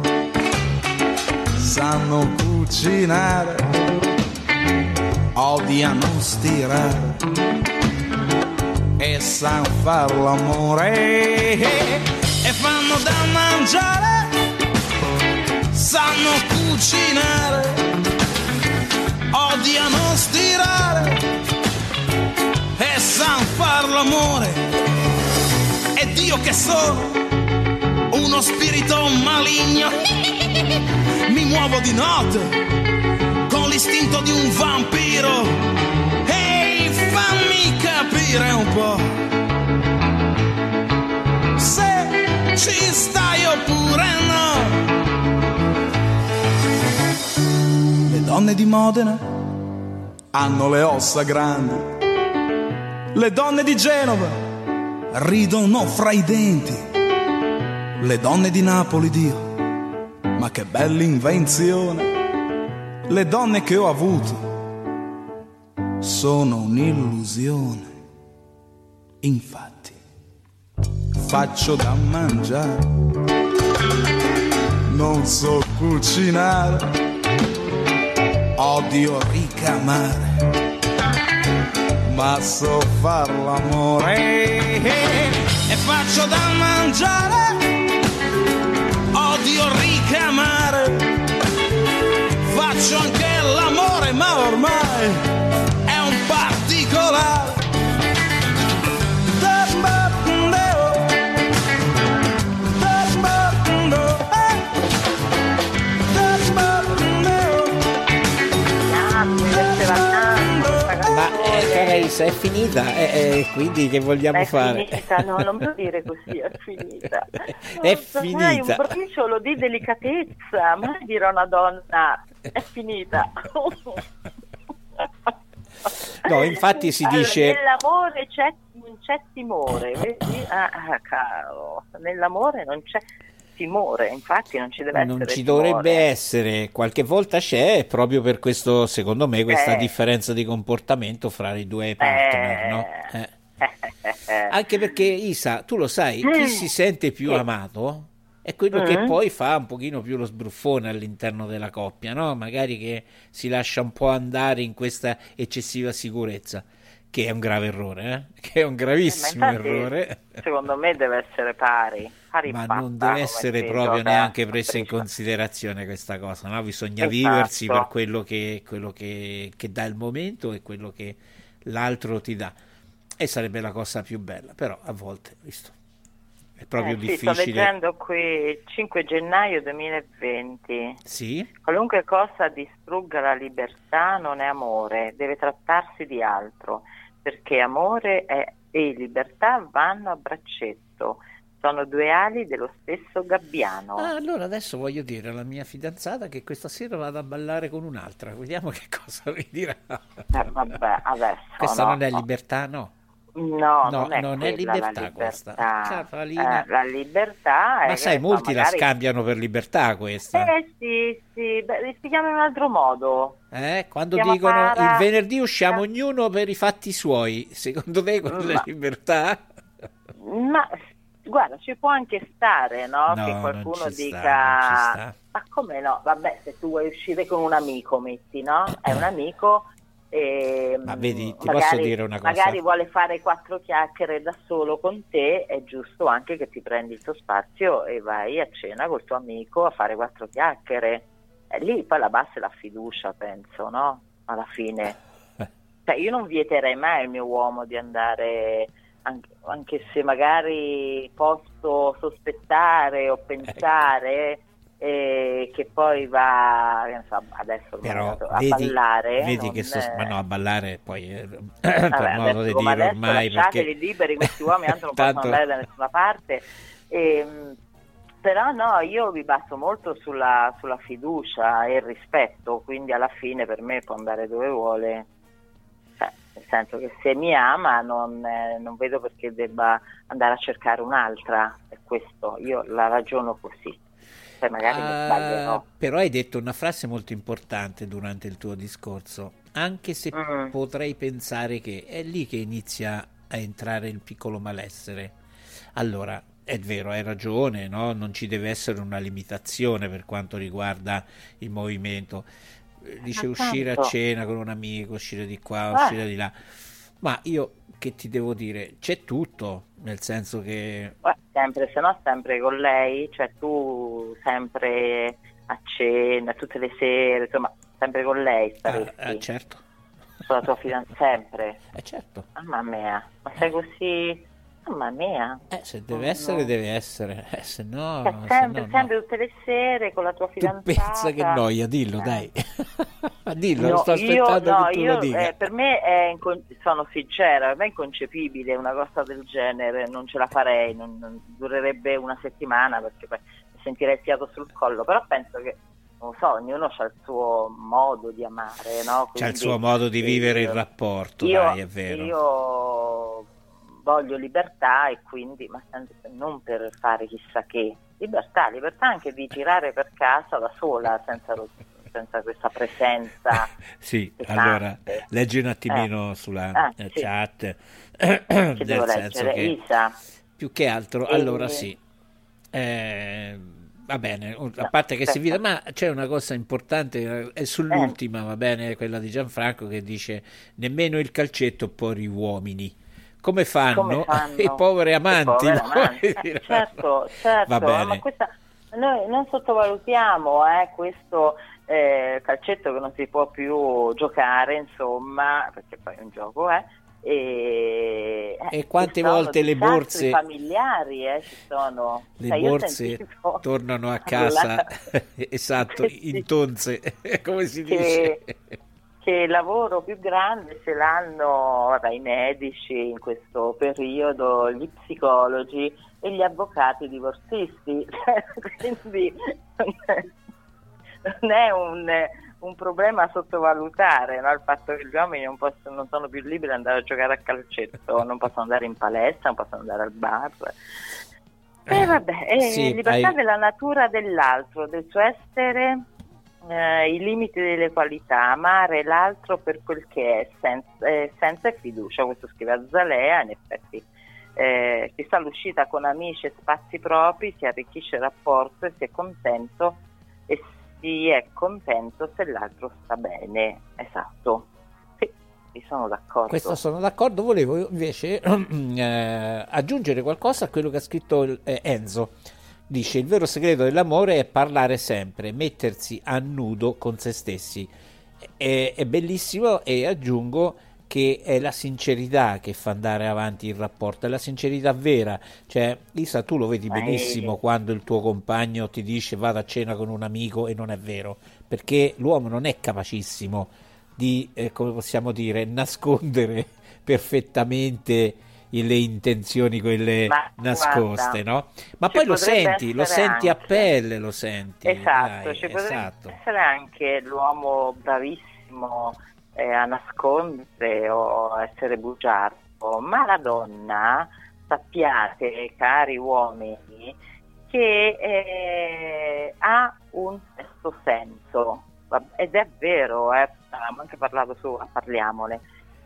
sanno cucinare, odiano stirare e san far l'amore. E fanno da mangiare, sanno cucinare, odiano stirare e san far l'amore. E Dio che sono uno spirito maligno, mi muovo di notte con l'istinto di un vampiro. Ehi, fammi capire un po' se ci stai oppure no. Le donne di Modena hanno le ossa grandi. Le donne di Genova ridono fra i denti. Le donne di Napoli, Dio, ma che bella invenzione. Le donne che ho avuto sono un'illusione. Infatti faccio da mangiare, non so cucinare, odio ricamare, ma so far l'amore. E faccio da mangiare, odio ricamare, faccio anche l'amore, ma ormai è un particolare. Isa, è finita, quindi che vogliamo fare? È finita, no, non può dire così, è finita. È finita. Hai un briciolo di delicatezza, ma dire a una donna è finita. No, infatti si dice... Nell'amore non c'è timore, vedi? Caro, nell'amore non c'è timore, infatti non ci deve essere. Non ci timore. dovrebbe essere, qualche volta c'è, proprio per questo, secondo me, questa differenza di comportamento fra i due partner, no? Anche perché, Isa, tu lo sai, chi si sente più amato è quello che poi fa un pochino più lo sbruffone all'interno della coppia, no? Magari che si lascia un po' andare in questa eccessiva sicurezza, che è un grave errore, che è un gravissimo errore. Secondo me deve essere pari ma non deve essere proprio neanche presa in considerazione questa cosa, no? Bisogna viversi per quello che dà il momento e quello che l'altro ti dà, e sarebbe la cosa più bella, però a volte, visto, è proprio difficile. Sto leggendo qui 5 gennaio 2020. Sì? Qualunque cosa distrugga la libertà non è amore, deve trattarsi di altro, perché amore e libertà vanno a braccetto. Sono due ali dello stesso gabbiano. Allora adesso voglio dire alla mia fidanzata che questa sera vado a ballare con un'altra, vediamo che cosa mi dirà. Vabbè, adesso questa non è libertà, no? No, non è libertà questa. La libertà è... Ma sai, molti la scambiano per libertà questa. Sì. Beh, spieghiamo in un altro modo. Quando dicono il venerdì usciamo ognuno per i fatti suoi, secondo te quella è libertà? Ma... Guarda, ci può anche stare, no? Che qualcuno dica, ma come no? Vabbè, se tu vuoi uscire con un amico, metti, no? È un amico e ma vedi, ti posso dire una cosa? Magari vuole fare 4 chiacchiere da solo con te, è giusto anche che ti prendi il tuo spazio e vai a cena col tuo amico a fare 4 chiacchiere. E lì poi la base è la fiducia, penso, no? Alla fine. Cioè, io non vieterei mai al mio uomo di andare anche se magari posso sospettare o pensare che poi va, insomma, adesso però a ballare, vedi che ma no, a ballare poi vabbè, modo di dire adesso ormai, lasciateli perché liberi questi uomini, tanto non tanto... possono andare da nessuna parte. Però no, io mi baso molto sulla fiducia e il rispetto, quindi alla fine per me può andare dove vuole, nel senso che se mi ama non vedo perché debba andare a cercare un'altra, è questo, io la ragiono così. Poi magari mi sbaglio, no? Però hai detto una frase molto importante durante il tuo discorso, anche se potrei pensare che è lì che inizia a entrare il piccolo malessere. Allora, è vero, hai ragione, no? Non ci deve essere una limitazione per quanto riguarda il movimento. Dice uscire a cena con un amico, uscire di qua, uscire di là. Ma io che ti devo dire, c'è tutto, nel senso che sempre, se no sempre con lei, cioè tu sempre a cena tutte le sere, insomma sempre con lei staresti. Certo, con la tua fidanzata sempre, certo, mamma mia, ma sei così, mamma mia, se deve essere deve essere, se no sempre tutte le sere con la tua fidanzata. Tu pensa che noia, dillo dai. Dillo, no, sto aspettando che tu lo dica. Per me sono sincera, per me è inconcepibile una cosa del genere, non ce la farei, non durerebbe una settimana perché poi mi sentirei fiato sul collo, però penso che, non lo so, ognuno ha il suo modo di amare, no? C'ha il suo modo di vivere il rapporto, dai, è vero. Io voglio libertà e quindi, ma non per fare chissà che, libertà anche di girare per casa da sola, senza questa presenza. Sì, allora leggi un attimino sulla chat, che nel devo senso leggere, che Isa. più che altro, allora sì, va bene, a parte che si vede, ma c'è una cosa importante, è sull'ultima, va bene, quella di Gianfranco che dice nemmeno il calcetto por gli uomini. Come fanno i poveri amanti? Certo, va bene. Ma questa, noi non sottovalutiamo questo calcetto che non si può più giocare, insomma, perché poi un gioco è. E quante volte le borse familiari ci sono, le borse tornano a casa esatto, intonse, come si dice, che il lavoro più grande ce l'hanno i medici in questo periodo, gli psicologi e gli avvocati divorzisti, quindi non è un problema a sottovalutare, no? Il fatto che gli uomini non sono più liberi di andare a giocare a calcetto, non possono andare in palestra, non possono andare al bar. Libertà della natura dell'altro, del suo essere, i limiti delle qualità, amare l'altro per quel che è, senza fiducia. Questo scrive Azalea. In effetti si sta all'uscita con amici e spazi propri, si arricchisce il rapporto e si è contento se l'altro sta bene. Esatto, sì, sono d'accordo. Questo sono d'accordo. Volevo invece aggiungere qualcosa a quello che ha scritto Enzo. Dice: il vero segreto dell'amore è parlare sempre, mettersi a nudo con se stessi. È bellissimo, e aggiungo che è la sincerità che fa andare avanti il rapporto, è la sincerità vera. Cioè, Isa, tu lo vedi benissimo quando il tuo compagno ti dice vado a cena con un amico e non è vero, perché l'uomo non è capacissimo di, come possiamo dire, nascondere perfettamente le intenzioni, quelle nascoste, no? Ma poi lo senti anche a pelle, lo senti. Esatto, potrebbe essere anche l'uomo bravissimo a nascondere o essere bugiardo, ma la donna, sappiate, cari uomini, che ha un sesto senso, ed è vero, abbiamo anche parlato parliamole.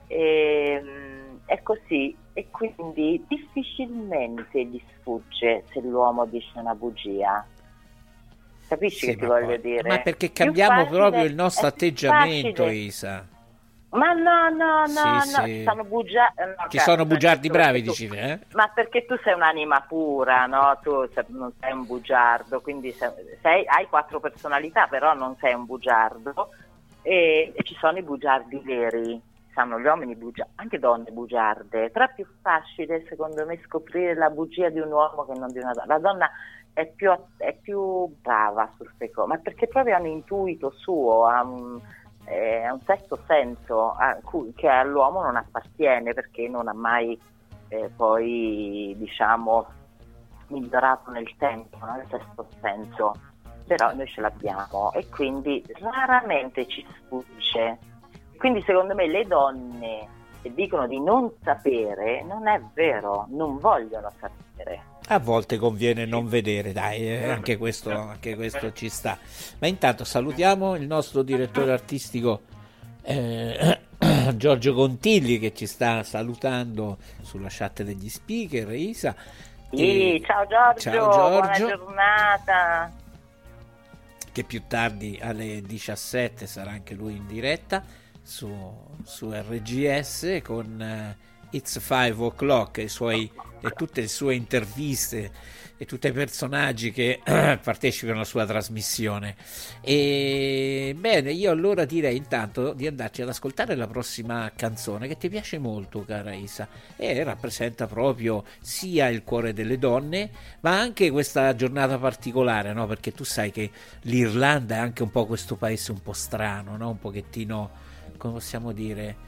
È così, e quindi difficilmente gli sfugge se l'uomo dice una bugia. Capisci che ti voglio dire? Ma perché cambiamo proprio il nostro atteggiamento, Isa. Ma no, sì. Ci sono bugiardi bravi, dici te? Ma perché tu sei un'anima pura, no? Tu non sei un bugiardo, quindi hai 4 personalità, però non sei un bugiardo, e ci sono i bugiardi veri, stanno gli uomini anche donne bugiarde, però è più facile secondo me scoprire la bugia di un uomo che non di una donna. La donna è più brava su queste cose, ma perché proprio ha un intuito suo, ha un sesto senso che all'uomo non appartiene, perché non ha mai poi diciamo migliorato nel tempo, no? Il sesto senso, però noi ce l'abbiamo e quindi raramente ci sfugge. Quindi secondo me le donne che dicono di non sapere non è vero, non vogliono sapere. A volte conviene non vedere, dai, anche questo ci sta. Ma intanto salutiamo il nostro direttore artistico Giorgio Contilli, che ci sta salutando sulla chat degli speaker, Isa. Sì, ciao Giorgio, buona giornata. Che più tardi alle 17 sarà anche lui in diretta su RGS con It's 5 O'Clock e tutte le sue interviste e tutti i personaggi che partecipano alla sua trasmissione. E bene, io allora direi intanto di andarci ad ascoltare la prossima canzone che ti piace molto, cara Isa, e rappresenta proprio sia il cuore delle donne ma anche questa giornata particolare, no? Perché tu sai che l'Irlanda è anche un po' questo paese un po' strano, no? Un pochettino, come possiamo dire,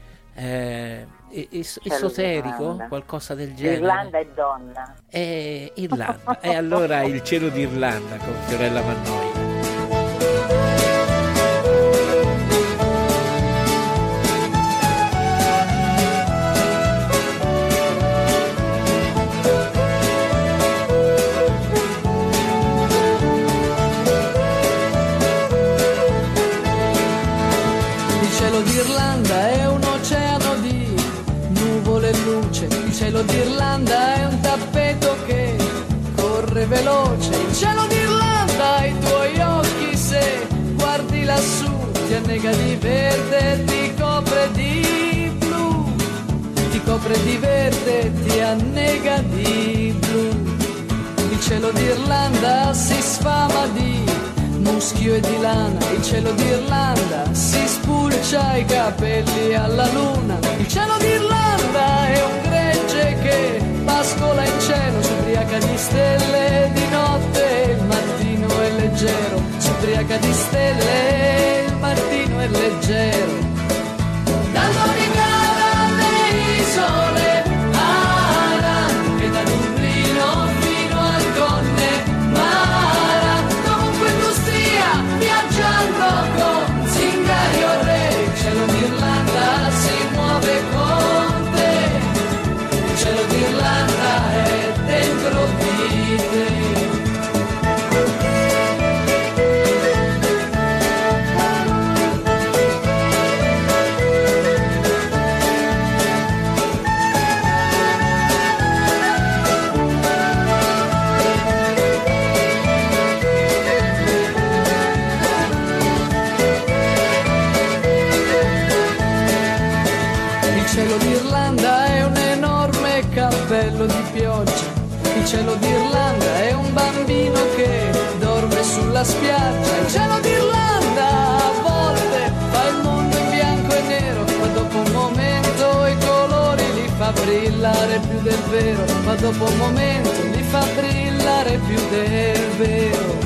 esoterico, qualcosa del genere. Irlanda è donna. Irlanda. E allora il cielo d'Irlanda con Fiorella Mannoia. Il cielo d'Irlanda è un oceano di nuvole e luce, il cielo d'Irlanda è un tappeto che corre veloce, il cielo d'Irlanda, i tuoi occhi se guardi lassù, ti annega di verde, ti copre di blu, ti copre di verde, ti annega di blu. Il cielo d'Irlanda si sfama di muschio e di lana, il cielo d'Irlanda si spulcia i capelli alla luna, il cielo d'Irlanda è un gregge che pascola in cielo, s'ubriaca di stelle di notte, il mattino è leggero, s'ubriaca di stelle, il mattino è leggero. Dal Donicana alle isole Aran e da Dublino fino al Connemara, viaggiando con zingari o re, il cielo d'Irlanda si muove con te, il cielo d'Irlanda è dentro di te. Il cielo d'Irlanda è un enorme cappello di pioggia, il cielo d'Irlanda è un bambino che dorme sulla spiaggia, il cielo d'Irlanda a volte fa il mondo in bianco e nero, ma dopo un momento i colori li fa brillare più del vero, ma dopo un momento li fa brillare più del vero.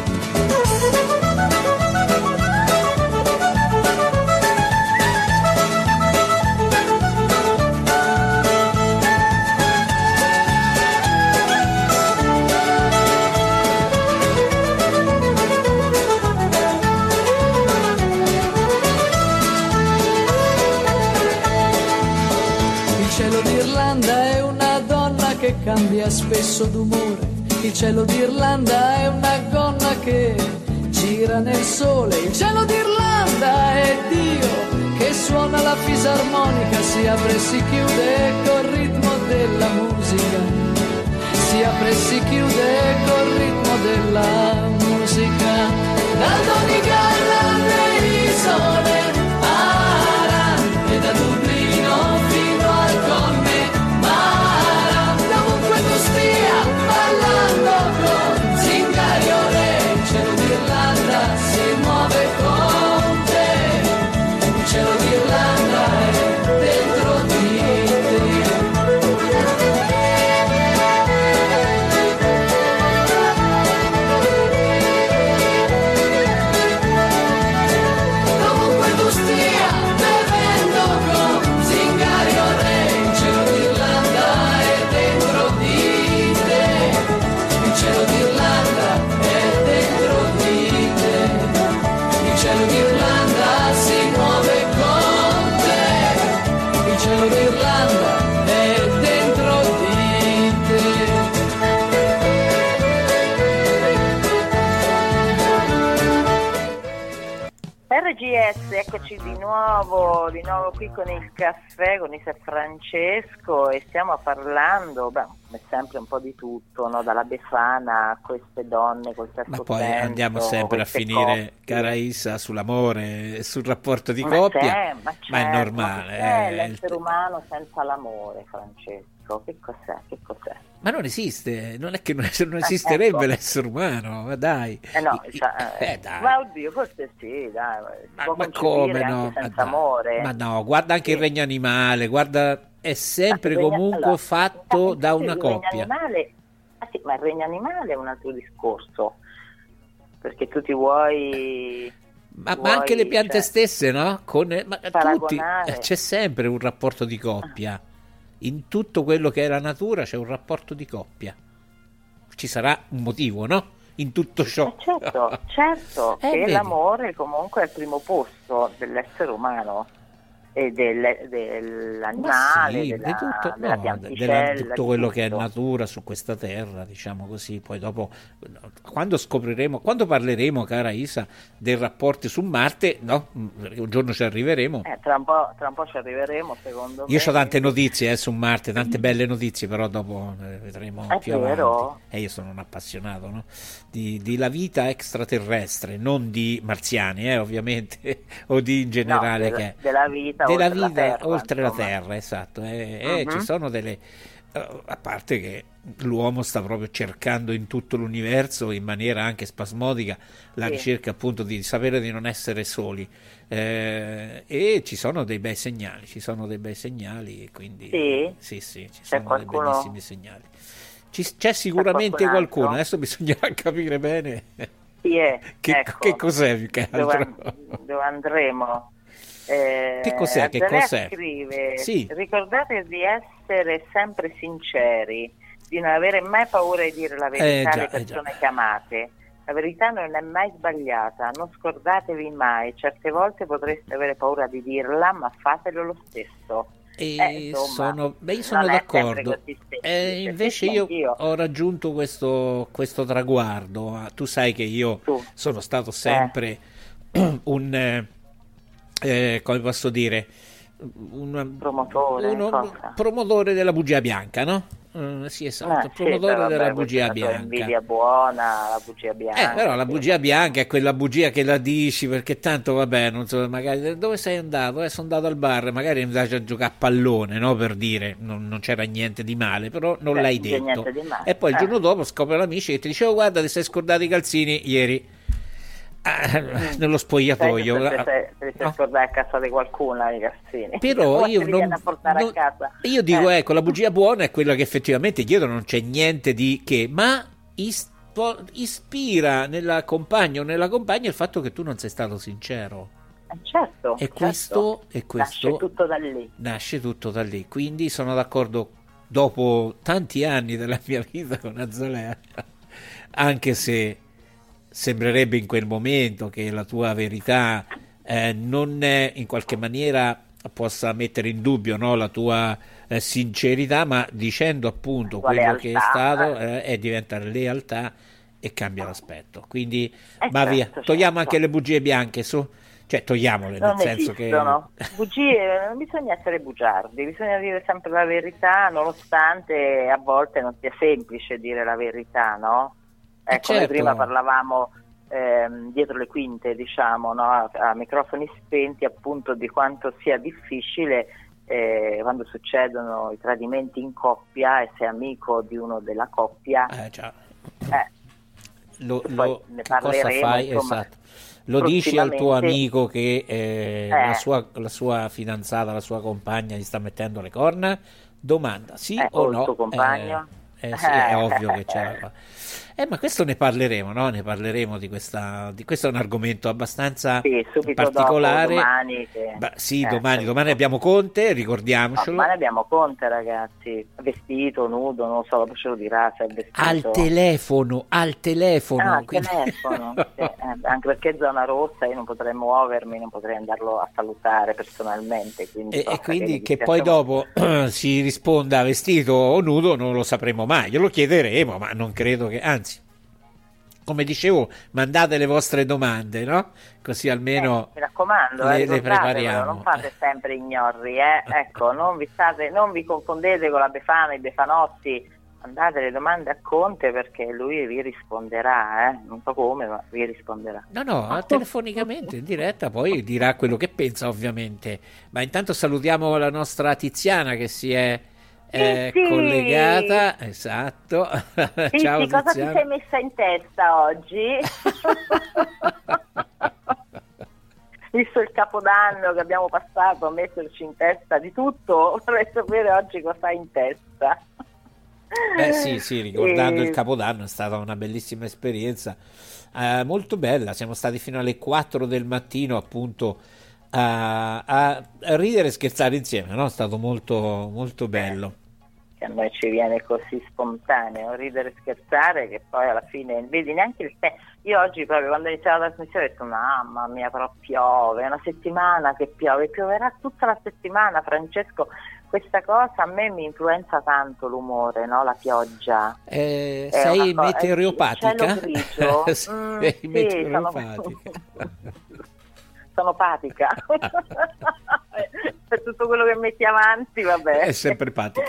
Che cambia spesso d'umore, il cielo d'Irlanda è una gonna che gira nel sole, il cielo d'Irlanda è Dio che suona la fisarmonica, si apre e si chiude col ritmo della musica, si apre e si chiude col ritmo della musica. Dal Donegal alle isole Aran e da Dublino fino al Connemara, dovunque tu stia ballando con zingari o re, il cielo d'Irlanda si muove con te, il cielo d'Irlanda è Yes, eccoci di nuovo qui con il caffè, con Isa e Francesco, e stiamo parlando, come sempre, un po' di tutto, no? Dalla Befana a queste donne col terzo Ma poi senso, andiamo sempre a finire, coppie. cara Isa, sull'amore e sul rapporto di coppia, ma è normale. È l'essere umano senza l'amore, Francesco, che cos'è? Ma non esiste, non è che non esisterebbe ecco. l'essere umano, ma dai. Dai. Ma oddio, forse sì, dai. Ma come no? Senza amore. Ma no, guarda anche il regno animale, guarda, è sempre comunque fatto da una coppia. Ma il regno animale è un altro discorso, perché tu ti vuoi... Ma anche le piante stesse, no? Tutti, c'è sempre un rapporto di coppia. In tutto quello che è la natura c'è un rapporto di coppia. Ci sarà un motivo, no? In tutto ciò. Certo, che l'amore comunque è al primo posto dell'essere umano e dell'animale, della pianticella, tutto quello che è natura su questa terra, diciamo così. Poi dopo, quando parleremo, cara Isa, dei rapporti su Marte, no? Perché un giorno ci arriveremo. Tra un po' ci arriveremo, secondo me. Io ho tante notizie su Marte, tante belle notizie, però dopo vedremo più avanti. Io sono un appassionato, no? di la vita extraterrestre, non di marziani, ovviamente, o di in generale, della vita oltre la terra, esatto. Ci sono delle, a parte che l'uomo sta proprio cercando in tutto l'universo, in maniera anche spasmodica, la ricerca appunto di sapere di non essere soli, e ci sono dei bei segnali, e quindi sì, ci sono dei bellissimi segnali. C'è sicuramente qualcuno, adesso bisognerà capire bene che cos'è, più che altro dove andremo. Che cos'è? Scrive, ricordate di essere sempre sinceri, di non avere mai paura di dire la verità alle persone che amate. La verità non è mai sbagliata, non scordatevi mai. Certe volte potreste avere paura di dirla, ma fatelo lo stesso. Sono d'accordo. Invece io ho raggiunto questo traguardo. Tu sai che io sono stato sempre un come posso dire, un promotore della bugia bianca, no? Sì, esatto, promotore della bugia bianca. Invidia buona, la bugia bianca. Però la bugia bianca è quella bugia che la dici perché tanto vabbè, non so, magari dove sei andato? Sono andato al bar, magari mi piace a giocare a pallone, no? Per dire, non c'era niente di male, però non l'hai detto. E poi il giorno dopo scopre l'amici che ti dice: guarda, ti sei scordato i calzini ieri nello spogliatoio. Te li sei scordati a casa di qualcuno i calzini. Però io a casa. Io dico, la bugia buona è quella che effettivamente dietro non c'è niente di che, ma ispira nella compagna o nella compagna il fatto che tu non sei stato sincero. Certo. Questo nasce tutto da lì. Quindi sono d'accordo, dopo tanti anni della mia vita con Azzolea, anche se sembrerebbe in quel momento che la tua verità non è, in qualche maniera possa mettere in dubbio, no, la tua sincerità, ma dicendo appunto quello lealtà, che è stato diventa lealtà e cambia l'aspetto. Quindi va via, togliamo anche le bugie bianche, cioè togliamole, nel senso esistono. Bugie, non bisogna essere bugiardi, bisogna dire sempre la verità, nonostante a volte non sia semplice dire la verità, no? Come prima parlavamo dietro le quinte, diciamo, no? A microfoni spenti, appunto, di quanto sia difficile quando succedono i tradimenti in coppia e sei amico di uno della coppia. Ne cosa fai? Insomma, esatto. Lo dici al tuo amico che la sua fidanzata, la sua compagna gli sta mettendo le corna? Domanda, sì o no? Il tuo compagno? Sì, è ovvio che c'è qua. Ma questo ne parleremo, no? Ne parleremo di questo è un argomento abbastanza particolare. Domani abbiamo Conte, ricordiamocelo. Domani abbiamo Conte, ragazzi, vestito, nudo, non lo so, poi ce lo dirà se è vestito. Al telefono. Quindi... telefono, sì. Anche perché è zona rossa, io non potrei muovermi, non potrei andarlo a salutare personalmente. Quindi e quindi che poi dopo si risponda vestito o nudo non lo sapremo mai, glielo chiederemo, ma non credo che, anzi, come dicevo, mandate le vostre domande, no? Così almeno mi raccomando, le prepariamo. Non fate sempre ignorri, ecco, non vi confondete con la Befana, i Befanotti. Mandate le domande a Conte perché lui vi risponderà, non so come, ma vi risponderà. No, telefonicamente, in diretta, poi dirà quello che pensa, ovviamente. Ma intanto salutiamo la nostra Tiziana che si è collegata. Esatto. Ciao cosa ti Tiziana. sei messa in testa oggi? Visto il capodanno che abbiamo passato a metterci in testa di tutto, vorrei sapere oggi cosa hai in testa. Sì, ricordando il Capodanno è stata una bellissima esperienza, molto bella. Siamo stati fino alle 4 del mattino appunto a ridere e scherzare insieme, no? È stato molto, molto bello. Che a noi ci viene così spontaneo ridere e scherzare che poi alla fine vedi neanche il tempo. Io oggi proprio quando ho iniziato la trasmissione ho detto mamma mia, però piove, è una settimana che pioverà tutta la settimana, Francesco. Questa cosa a me mi influenza tanto l'umore, no? La pioggia. Sei meteoropatica? Sei meteoropatica. Sono patica. Per tutto quello che metti avanti, vabbè. È sempre patica.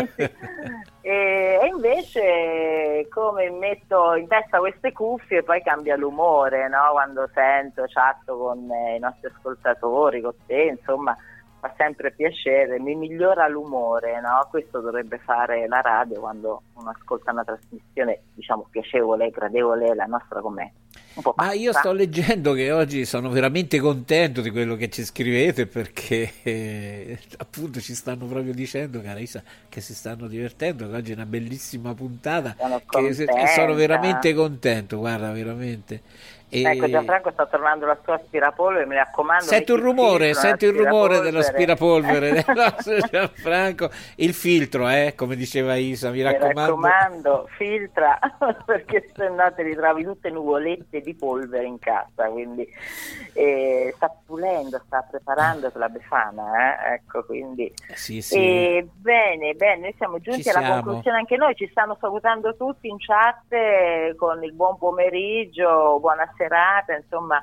E invece come metto in testa queste cuffie poi cambia l'umore, no? Quando chatto con i nostri ascoltatori, con te, insomma, fa sempre piacere, mi migliora l'umore, no? Questo dovrebbe fare la radio quando uno ascolta una trasmissione, diciamo, piacevole, gradevole, la nostra com'è. Un po' pazza. Ma io sto leggendo che oggi sono veramente contento di quello che ci scrivete perché appunto ci stanno proprio dicendo, cara Isa, che si stanno divertendo, che oggi è una bellissima puntata, sono veramente contento, guarda, veramente. Ecco, Gianfranco sta tornando la sua aspirapolvere, mi raccomando. Senti il rumore dell'aspirapolvere del nostro Gianfranco, il filtro, come diceva Isa, mi raccomando, filtra, perché se no te li trovi tutte nuvolette di polvere in casa, quindi sta pulendo, sta preparando per la Befana, ecco, quindi sì. Bene, noi siamo giunti alla conclusione anche noi, ci stanno salutando tutti in chat con il buon pomeriggio, buona serata, insomma.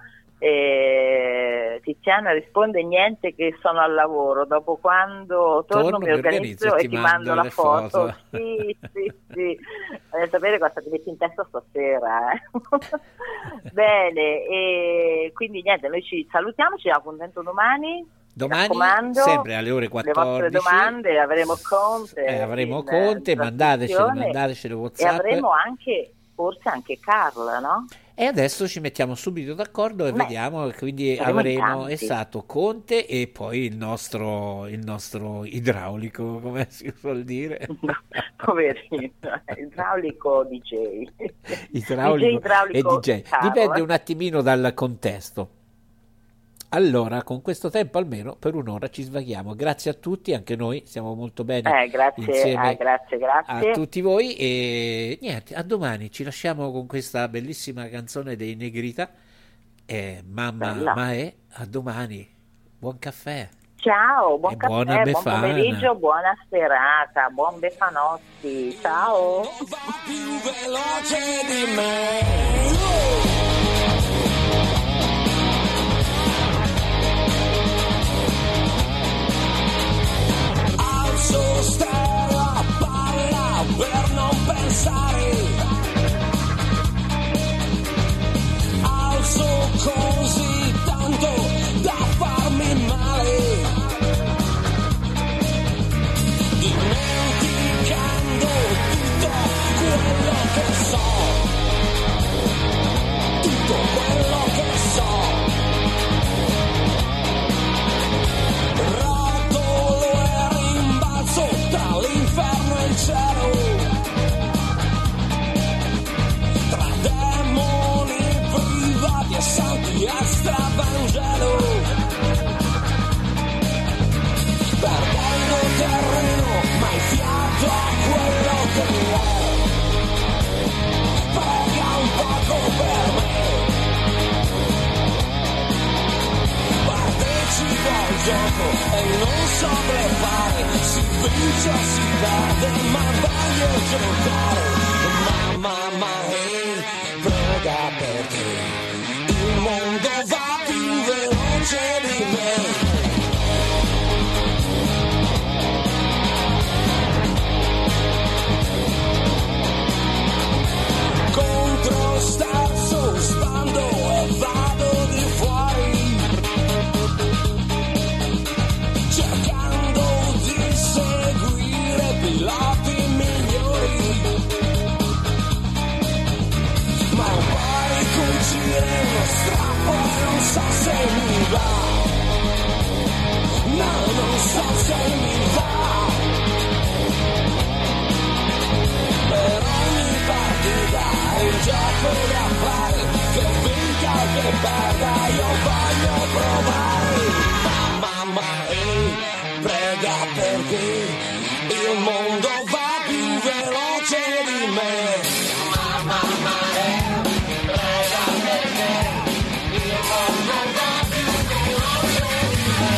Tiziana risponde niente che sono al lavoro, dopo quando torno mi organizzo e ti mando la foto. Sì. Voglio sapere cosa ti metti in testa stasera. Bene, e quindi niente, noi ci salutiamo, ci diamo appuntamento domani, sempre alle ore 14. Le vostre domande avremo Conte, mandatecele WhatsApp, e avremo forse anche Carla, no? E adesso ci mettiamo subito d'accordo e vediamo, quindi avremo Conte e poi il nostro idraulico, come si suol dire. Poverino, idraulico DJ. Idraulico e DJ. Dipende un attimino dal contesto. Allora, con questo tempo almeno per un'ora ci svaghiamo. Grazie a tutti, anche noi siamo molto bene insieme grazie a tutti voi e niente, a domani. Ci lasciamo con questa bellissima canzone dei Negrita, Mamma Mae. A domani, buon caffè. Ciao, buon caffè, buona buon pomeriggio, buona serata, buon Befanotti, ciao. Va più veloce di me. Stare a palla per non pensare, alzo così tanto da farmi male, dimenticando tutto quello che so, tutto quello che so. Tra l'inferno e il cielo, tra demoni privati e santi extravangelo, perdendo terreno mai fiato a quello che è, prega un poco per me, partecipo al gioco e non so bleffare, si vince o si perde, ma voglio giocare. Mamma, prega so se mi va, no, non so se mi va. Per ogni partita è un gioco da fare, che vinca o che perda io voglio provare. Mamma, prega perché il mondo va più veloce di me. Mamma, prega perché il mondo va più veloce di me.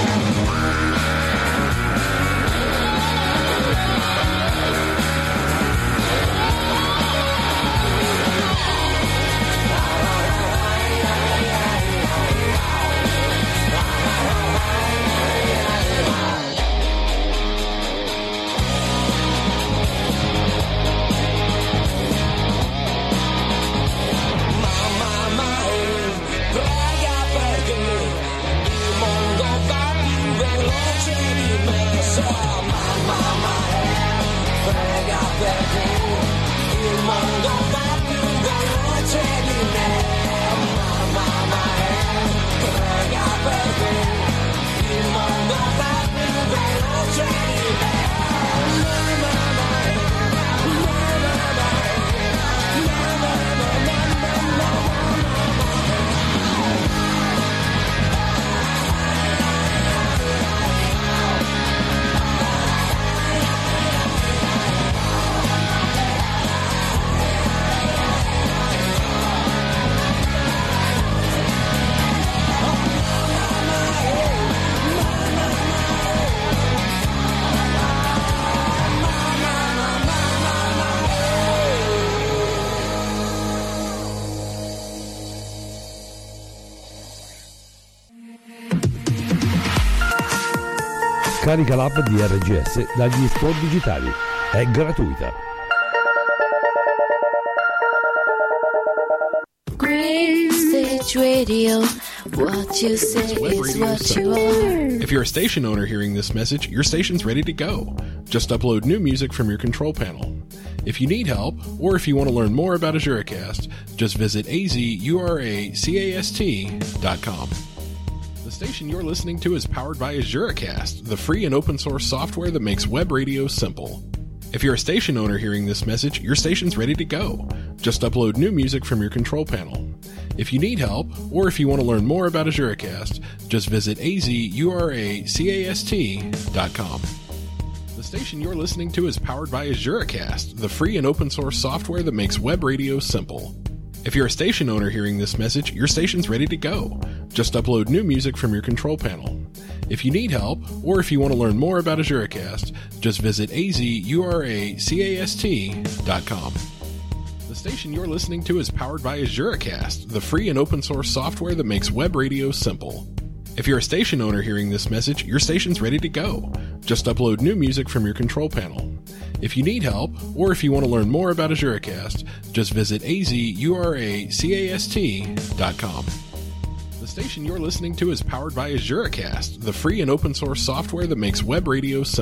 Perché il mondo va più veloce di me. Mamma, prega perché il mondo va più veloce di me. Scarica l'app di RGS dagli store digitali. È gratuita. Green Stage Radio, what you say is what you are. If you're a station owner hearing this message, your station's ready to go. Just upload new music from your control panel. If you need help, or if you want to learn more about AzuraCast, just visit azuracast.com. The station you're listening to is powered by AzuraCast, the free and open source software that makes web radio simple. If you're a station owner hearing this message, your station's ready to go. Just upload new music from your control panel. If you need help, or if you want to learn more about AzuraCast, just visit azuracast.com. The station you're listening to is powered by AzuraCast, the free and open source software that makes web radio simple. If you're a station owner hearing this message, your station's ready to go. Just upload new music from your control panel. If you need help, or if you want to learn more about AzuraCast, just visit azuracast.com. The station you're listening to is powered by AzuraCast, the free and open source software that makes web radio simple. If you're a station owner hearing this message, your station's ready to go. Just upload new music from your control panel. If you need help, or if you want to learn more about AzuraCast, just visit azuracast.com. The station you're listening to is powered by AzuraCast, the free and open source software that makes web radio simple.